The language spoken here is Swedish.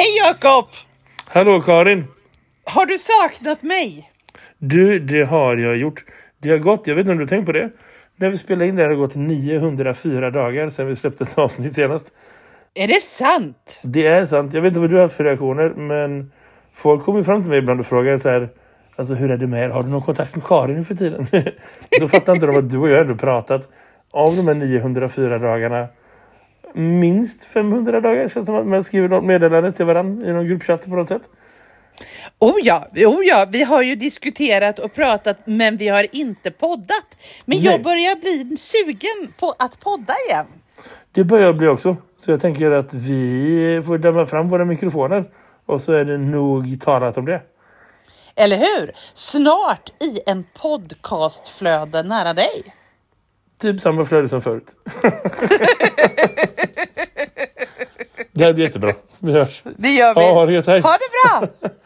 Hej Jakob! Hallå Karin! Har du saknat mig? Du, det har jag gjort. Det har gått, jag vet inte om du tänkt på det. När vi spelade in det har det gått 904 dagar sedan vi släppte ett avsnitt senast. Är det sant? Det är sant. Jag vet inte vad du har för reaktioner, men folk kommer fram till mig ibland och frågar så här, alltså hur är det med er? Har du någon kontakt med Karin nu för tiden? Så fattar inte de att du och jag ändå pratat av de här 904 dagarna. Minst 500 dagar känns som att man skriver något meddelande till varandra i någon gruppchatt på något sätt. Oh ja, vi har ju diskuterat och pratat, men vi har inte poddat. Men Nej. jag börjar bli sugen på att podda igen. Det börjar bli också. Så jag tänker att vi får dämma fram våra mikrofoner. Och så är det nog talat om det. Eller hur? Snart i en podcastflöde nära dig. Typ samma flöde som förut. Det här blir jättebra. Vi hörs. Det gör vi. Ha det gött, hej. Ha det bra!